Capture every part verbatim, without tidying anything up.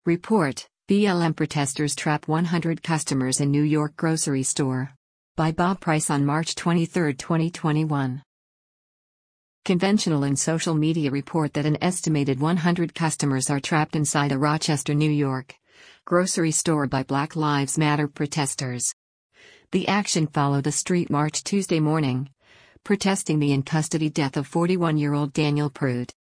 Report: B L M protesters trap one hundred customers in New York grocery store. By Bob Price on March twenty-third, twenty twenty-one. Conventional and social media report that an estimated one hundred customers are trapped inside a Rochester, New York, grocery store by Black Lives Matter protesters. The action followed a street march Tuesday morning, protesting the in-custody death of forty-one-year-old Daniel Prude.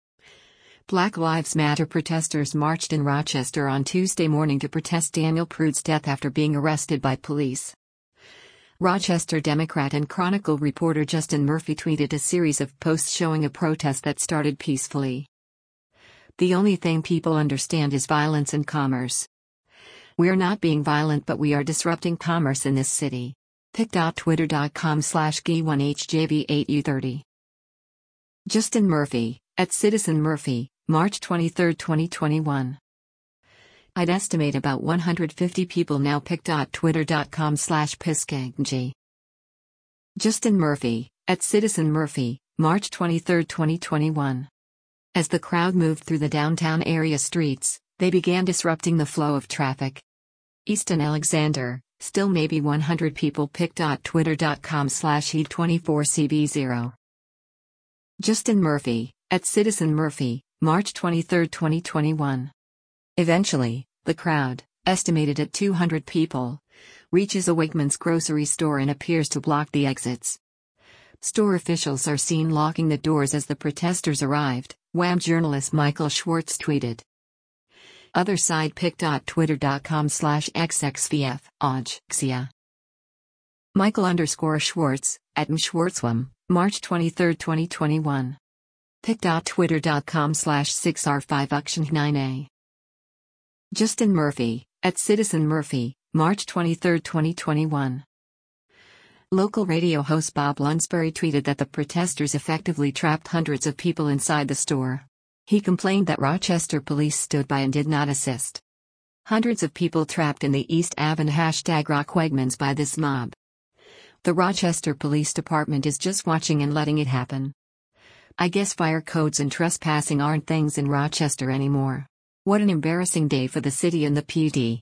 Black Lives Matter protesters marched in Rochester on Tuesday morning to protest Daniel Prude's death after being arrested by police. Rochester Democrat and Chronicle reporter Justin Murphy tweeted a series of posts showing a protest that started peacefully. "The only thing people understand is violence and commerce. We're not being violent, but we are disrupting commerce in this city." pic.twitter.com slash G one H J V eight U thirty. Justin Murphy, at Citizen Murphy, March twenty-third, twenty twenty-one. I'd estimate about one hundred fifty people now. pic.twitter.com slash piskegg. Justin Murphy, at Citizen Murphy, March twenty-third, twenty twenty-one. As the crowd moved through the downtown area streets, they began disrupting the flow of traffic. Easton Alexander, still maybe one hundred people. pic.twitter.com slash E twenty-four C B zero. Justin Murphy, at Citizen Murphy, March twenty-third, twenty twenty-one. Eventually, the crowd, estimated at two hundred people, reaches a Wegmans grocery store and appears to block the exits. Store officials are seen locking the doors as the protesters arrived, W A M journalist Michael Schwartz tweeted. Other side pic.twitter.com slash xxvf, Ojxia. Michael underscore Schwartz, at M Schwartzwam, March twenty-third, twenty twenty-one. pic.twitter.com slash 6r5uction9a. Justin Murphy, at Citizen Murphy, March twenty-third, twenty twenty-one. Local radio host Bob Lunsbury tweeted that the protesters effectively trapped hundreds of people inside the store. He complained that Rochester police stood by and did not assist. Hundreds of people trapped in the East Avenue hashtag Rock Wegmans by this mob. The Rochester Police Department is just watching and letting it happen. I guess fire codes and trespassing aren't things in Rochester anymore. What an embarrassing day for the city and the P D.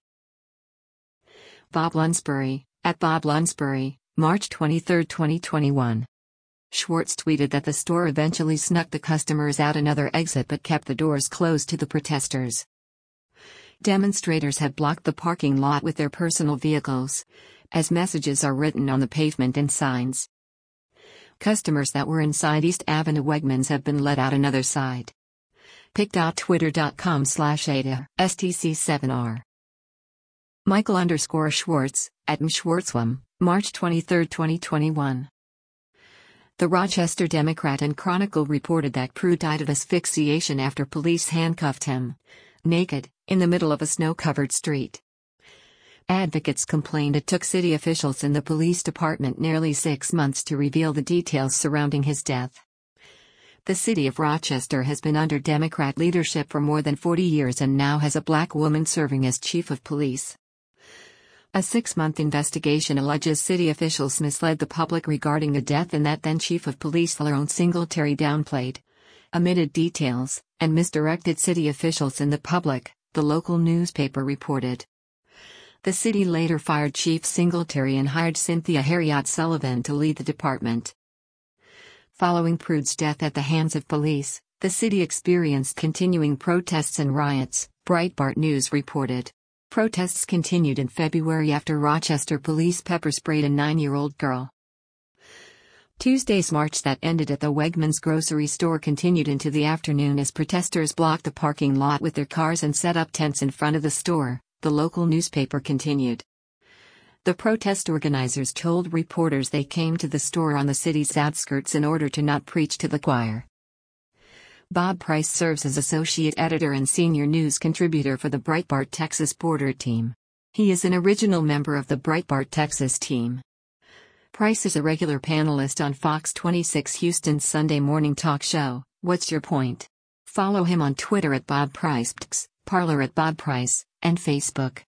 Bob Lunsbury, at Bob Lunsbury, March twenty-third, twenty twenty-one. Schwartz tweeted that the store eventually snuck the customers out another exit but kept the doors closed to the protesters. Demonstrators had blocked the parking lot with their personal vehicles, as messages are written on the pavement and signs. Customers that were inside East Avenue Wegmans have been let out another side. pic.twitter.com slash ada S T C seven R. Michael underscore Schwartz, at M Schwartzwam, March twenty-third, twenty twenty-one. The Rochester Democrat and Chronicle reported that Prude died of asphyxiation after police handcuffed him, naked, in the middle of a snow-covered street. Advocates complained it took city officials in the police department nearly six months to reveal the details surrounding his death. The city of Rochester has been under Democrat leadership for more than forty years and now has a black woman serving as chief of police. A six-month investigation alleges city officials misled the public regarding the death and that then chief of police Lerone Singletary downplayed, omitted details, and misdirected city officials and the public, the local newspaper reported. The city later fired Chief Singletary and hired Cynthia Harriott Sullivan to lead the department. Following Prude's death at the hands of police, the city experienced continuing protests and riots, Breitbart News reported. Protests continued in February after Rochester police pepper sprayed a nine-year-old girl. Tuesday's march that ended at the Wegmans grocery store continued into the afternoon as protesters blocked the parking lot with their cars and set up tents in front of the store, the local newspaper continued. The protest organizers told reporters they came to the store on the city's outskirts in order to not preach to the choir. Bob Price serves as associate editor and senior news contributor for the Breitbart Texas Border team. He is an original member of the Breitbart Texas team. Price is a regular panelist on Fox twenty-six Houston's Sunday morning talk show, What's Your Point? Follow him on Twitter at Bob Price, Parler at Bob Price, and Facebook.